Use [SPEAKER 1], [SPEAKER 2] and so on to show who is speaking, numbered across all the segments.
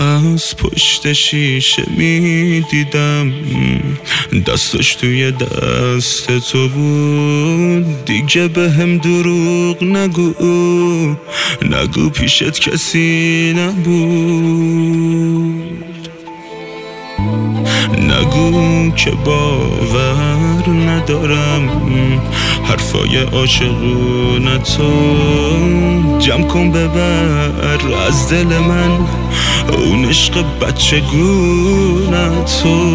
[SPEAKER 1] از پشت شیشه میدیدم دستش توی دست تو بود. دیگه به هم دروغ نگو پیشت کسی نبود. نگو که باور ندارم حرفای عاشقونه تو. جمع کن ببر از دل من اون عشق بچگونه تو.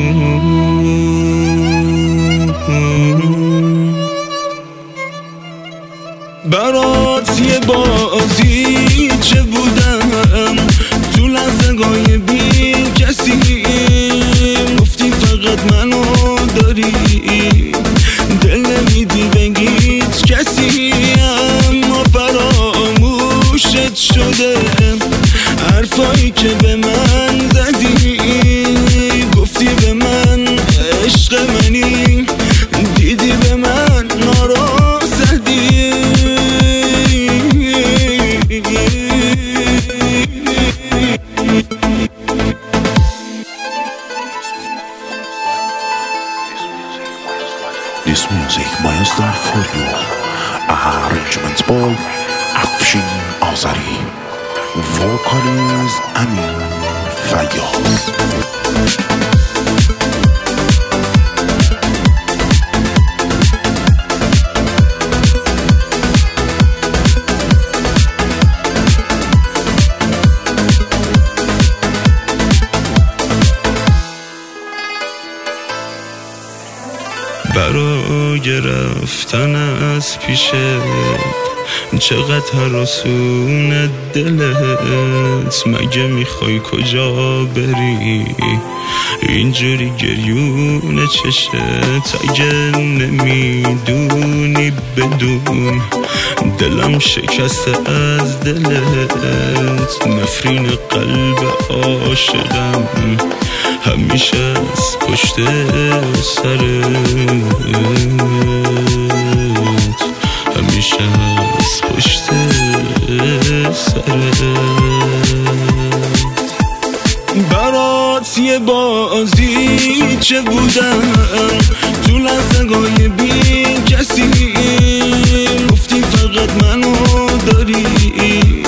[SPEAKER 1] برات یه بازی چه بودم تو لحظه‌های بی کسی. گفتی فقط منو داری دل نمیدی بگید کسی. اما فراموشت شده حرفایی که به من زدی. گفتی به من عشق منی دیدی به من نارو زدی.
[SPEAKER 2] This music might start for you. Arrangements by Afshin Azari. Vocal is Amin Fayyaz.
[SPEAKER 1] برای رفتن از پیشت چقدر هراسون دلت. مگه میخوای کجا بری اینجوری گریون چشت. اگه نمیدونی بدون دلم شکسته از دلت. نفرین قلب عاشقم همیشه از پشت سرت. همیشه از پشت سرت. برات یه بازی چه بودم تو لحظه‌های بی کسی. گفتی فقط منو داری